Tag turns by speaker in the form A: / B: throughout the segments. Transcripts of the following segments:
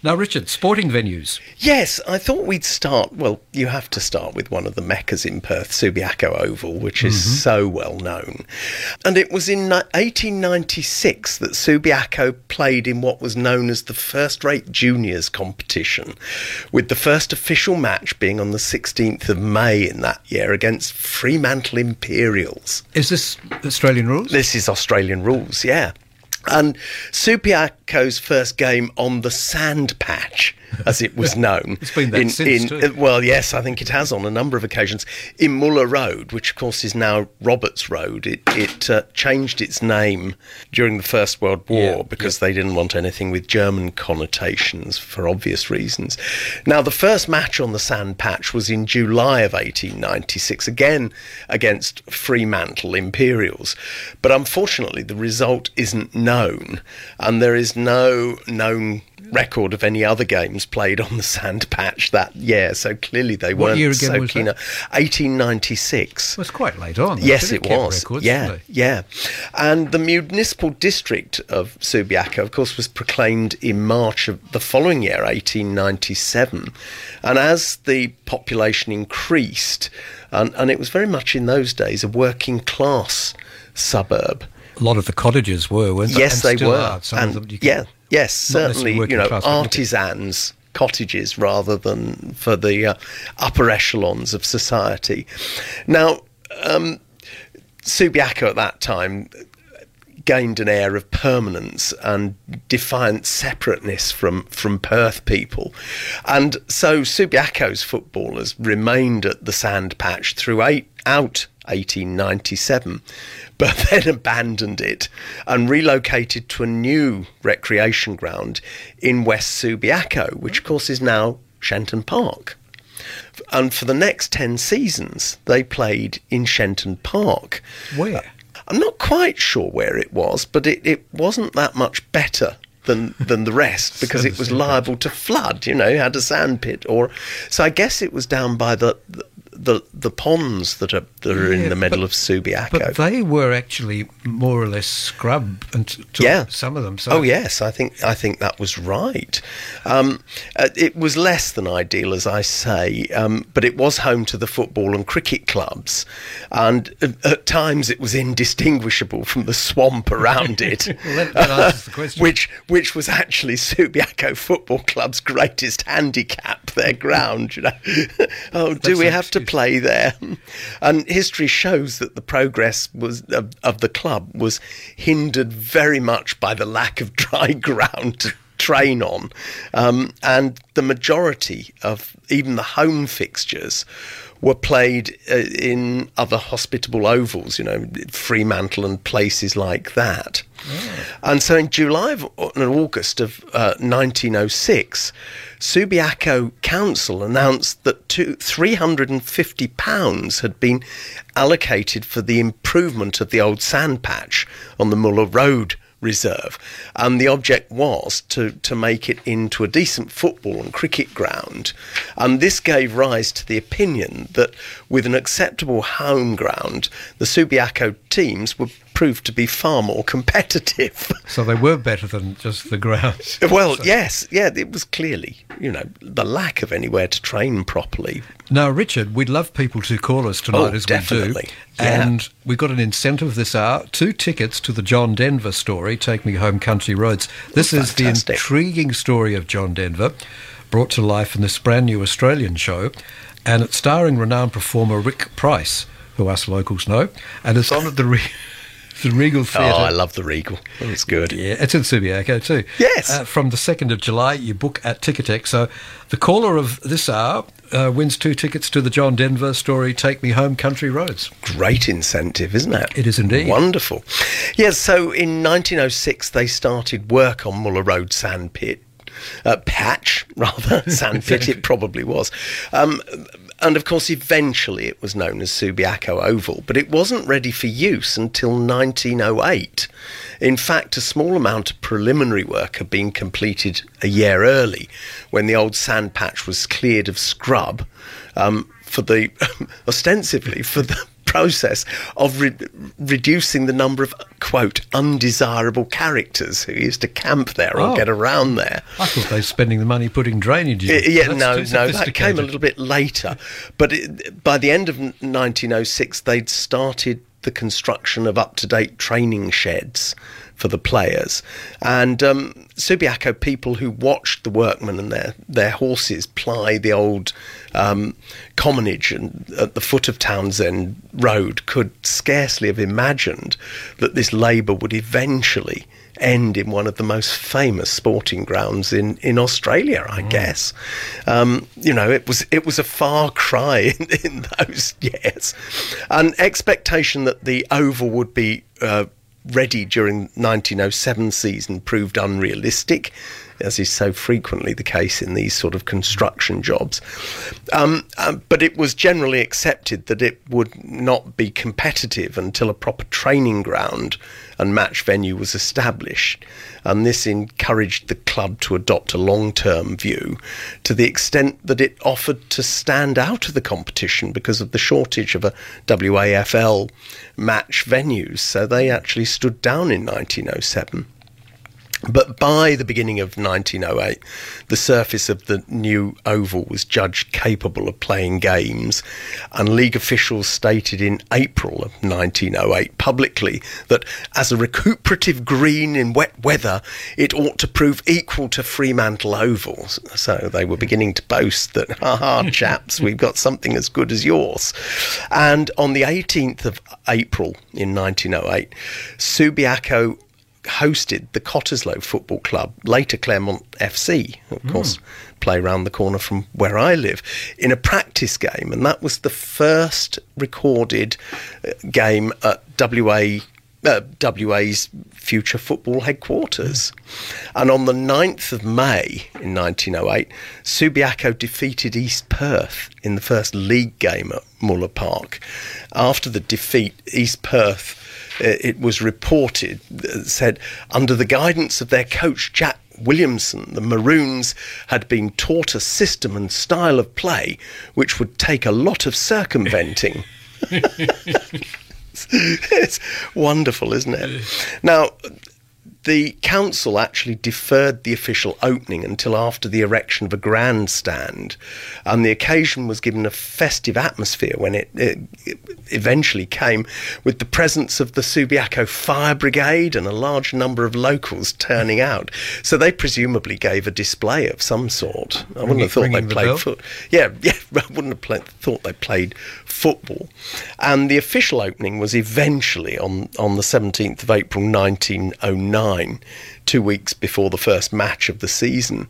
A: Now, Richard, sporting venues.
B: Yes, I thought we'd start, well, you have to start with one of the meccas in Perth, Subiaco Oval, which is so well known. And it was in 1896 that Subiaco played in what was known as the first-rate juniors competition, with the first official match being on the 16th of May in that year against Fremantle Imperials.
A: Is this Australian rules?
B: This is Australian rules, yeah. And Subiaco's first game on the Sand Patch, as it was known.
A: It's been that since too.
B: Well, yes, I think it has on a number of occasions. In Muller Road, which of course is now Roberts Road, it changed its name during the First World War because they didn't want anything with German connotations for obvious reasons. Now, the first match on the Sand Patch was in July of 1896, again against Fremantle Imperials. But unfortunately, the result isn't known, and there is no known record of any other games played on the Sand Patch that year, so clearly they weren't so keen. 1896.
A: Well, it's quite late on.
B: Yes, it was.
A: Records,
B: yeah. And the municipal district of Subiaco, of course, was proclaimed in March of the following year, 1897. And as the population increased, and it was very much in those days a working class suburb.
A: A lot of the cottages were, weren't they?
B: Yes, they were. Yes, certainly, artisans' cottages rather than for the upper echelons of society. Now, Subiaco at that time gained an air of permanence and defiant separateness from Perth people. And so Subiaco's footballers remained at the Sand Patch throughout 1897, but then abandoned it and relocated to a new recreation ground in West Subiaco, which of course is now Shenton Park. And for the next 10 seasons, they played in Shenton Park.
A: Where?
B: I'm not quite sure where it was, but it wasn't that much better than the rest because it was liable to flood, it had a sand pit. So I guess it was down by the ponds that are in the middle of Subiaco.
A: But they were actually more or less scrub, and some of them. So.
B: Oh yes, I think that was right. It was less than ideal, as I say, but it was home to the football and cricket clubs, and at times it was indistinguishable from the swamp around it.
A: Well, that answers the question.
B: Which was actually Subiaco Football Club's greatest handicap, their ground. Do we have to play there? And history shows that the progress of the club was hindered very much by the lack of dry ground to train on, and the majority of even the home fixtures were played in other hospitable ovals, Fremantle and places like that. Oh. And so in July and August of 1906, Subiaco Council announced that £350 had been allocated for the improvement of the old sand patch on the Muller Road Reserve, and the object was to make it into a decent football and cricket ground. And this gave rise to the opinion that with an acceptable home ground, the Subiaco teams would prove to be far more competitive.
A: So they were better than just the ground.
B: Well, yes, it was clearly, the lack of anywhere to train properly.
A: Now, Richard, we'd love people to call us tonight, as
B: definitely.
A: We do. And we've got an incentive this hour, 2 tickets to the John Denver story, Take Me Home Country Roads. This is the intriguing story of John Denver, brought to life in this brand new Australian show, and it's starring renowned performer Rick Price, who us locals know, and it's on at the Regal Theatre.
B: Oh, I love the Regal. It's good.
A: Yeah, it's in Subiaco too.
B: Yes.
A: From the 2nd of July, you book at Ticketek. So the caller of this hour wins 2 tickets to the John Denver story, Take Me Home Country Roads.
B: Great incentive, isn't it?
A: It is indeed.
B: Wonderful. Yes, so in 1906, they started work on Muller Road Sand Pit. Patch, rather, sand pit it probably was. And of course, eventually it was known as Subiaco Oval, but it wasn't ready for use until 1908. In fact, a small amount of preliminary work had been completed a year early, when the old sand patch was cleared of scrub, ostensibly for the process of reducing the number of, quote, undesirable characters who used to camp there or get around there.
A: I thought they were spending the money putting drainage in.
B: No, that came a little bit later. But by the end of 1906, they'd started the construction of up-to-date training sheds for the players. And Subiaco people who watched the workmen and their horses ply the old commonage at the foot of Townsend Road could scarcely have imagined that this labour would eventually end in one of the most famous sporting grounds in Australia, I guess. It was a far cry in those years. An expectation that the Oval would be ready during 1907 season proved unrealistic, as is so frequently the case in these sort of construction jobs. But it was generally accepted that it would not be competitive until a proper training ground and match venue was established. And this encouraged the club to adopt a long-term view to the extent that it offered to stand out of the competition because of the shortage of a WAFL match venues. So they actually stood down in 1907. But by the beginning of 1908, the surface of the new oval was judged capable of playing games, and league officials stated in April of 1908 publicly that as a recuperative green in wet weather, it ought to prove equal to Fremantle Oval. So they were beginning to boast that, ha, chaps, we've got something as good as yours. And on the 18th of April in 1908, Subiaco hosted the Cottesloe Football Club, later Claremont FC, of course, play round the corner from where I live, in a practice game. And that was the first recorded game at WA's future football headquarters. And on the 9th of May in 1908, Subiaco defeated East Perth in the first league game at Muller Park. After the defeat, East Perth, it was reported, said, under the guidance of their coach Jack Williamson, the Maroons had been taught a system and style of play which would take a lot of circumventing. It's wonderful, isn't it? Now, the council actually deferred the official opening until after the erection of a grandstand, and the occasion was given a festive atmosphere when it eventually came, with the presence of the Subiaco Fire Brigade and a large number of locals turning out. So they presumably gave a display of some sort. I wouldn't have thought they played football. I wouldn't have thought they played football. And the official opening was eventually on the 17th of April 1909. 2 weeks before the first match of the season.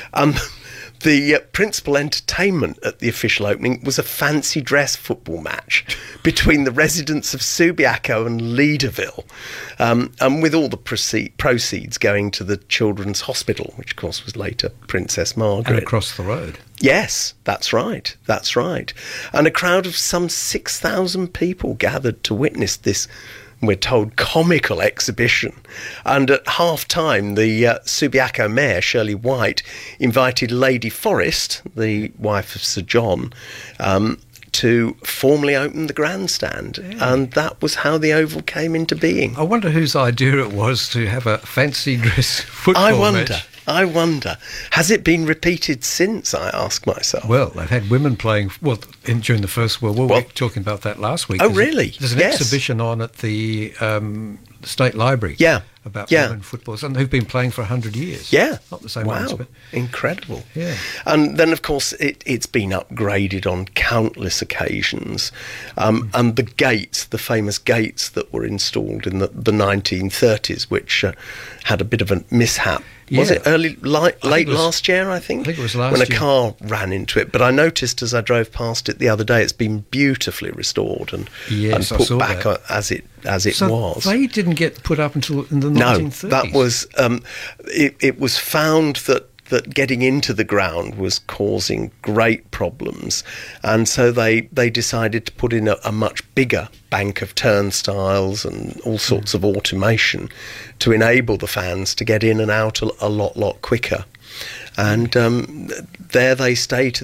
B: The principal entertainment at the official opening was a fancy dress football match between the residents of Subiaco and Leederville, and with all the proceeds going to the Children's Hospital, which of course was later Princess Margaret.
A: And across the road.
B: Yes, that's right. And a crowd of some 6,000 people gathered to witness this, we're told, comical exhibition. And at half-time, the Subiaco mayor, Shirley White, invited Lady Forrest, the wife of Sir John, to formally open the grandstand. Yeah. And that was how the Oval came into being.
A: I wonder whose idea it was to have a fancy dress football match.
B: I wonder. Has it been repeated since, I ask myself?
A: Well, they've had women playing, during the First World War. We were talking about that last week.
B: Oh, really?
A: There's an exhibition on at the State Library about women footballers, and who've been playing for 100 years.
B: Yeah.
A: Not the same ones, but
B: incredible.
A: Yeah.
B: And then, of course, it's been upgraded on countless occasions. And the gates, the famous gates that were installed in the 1930s, which had a bit of a mishap. Yeah. Was it late last year, I think?
A: I think it was last year.
B: When a car ran into it. But I noticed as I drove past it the other day, it's been beautifully restored and put back as it was.
A: So they didn't get put up until in the 1930s?
B: No, that was... it was found that getting into the ground was causing great problems, and so they decided to put in a much bigger bank of turnstiles and all sorts of automation to enable the fans to get in and out a lot quicker. And there they stay to this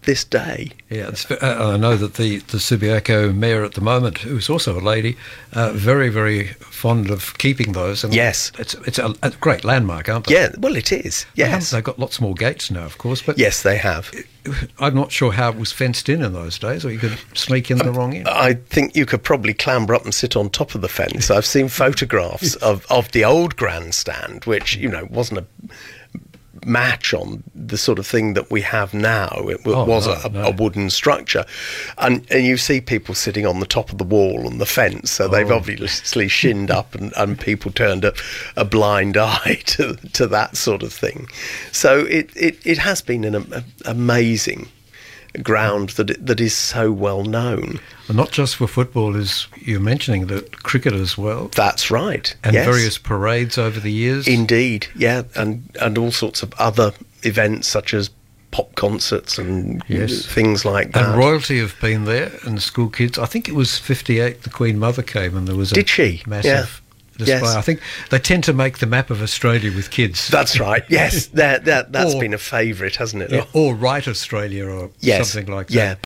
B: this day.
A: Yeah, I know that the Subiaco mayor at the moment, who's also a lady, very, very fond of keeping those. And
B: yes.
A: It's a great landmark, aren't they?
B: Yeah, well, it is, yes.
A: They've got lots more gates now, of course. But
B: yes, they have.
A: I'm not sure how it was fenced in those days, or you could sneak in the wrong end.
B: I think you could probably clamber up and sit on top of the fence. I've seen photographs of the old grandstand, which, wasn't a match on the sort of thing that we have now. It was a wooden structure, and you see people sitting on the top of the wall and the fence, so they've obviously shinned up and people turned a blind eye to that sort of thing. So it has been an amazing ground that is so well known.
A: And not just for football, as you're mentioning, the cricket as well.
B: That's right.
A: And various parades over the years.
B: Indeed, yeah, and all sorts of other events such as pop concerts and things like that.
A: And royalty have been there, and school kids. I think it was 58 the Queen Mother came and there was
B: Did she?
A: Massive display.
B: Yes.
A: I think they tend to make the map of Australia with kids.
B: That's right, yes. That's been a favourite, hasn't it?
A: Yeah, or Right Australia or something like that.
B: Yeah,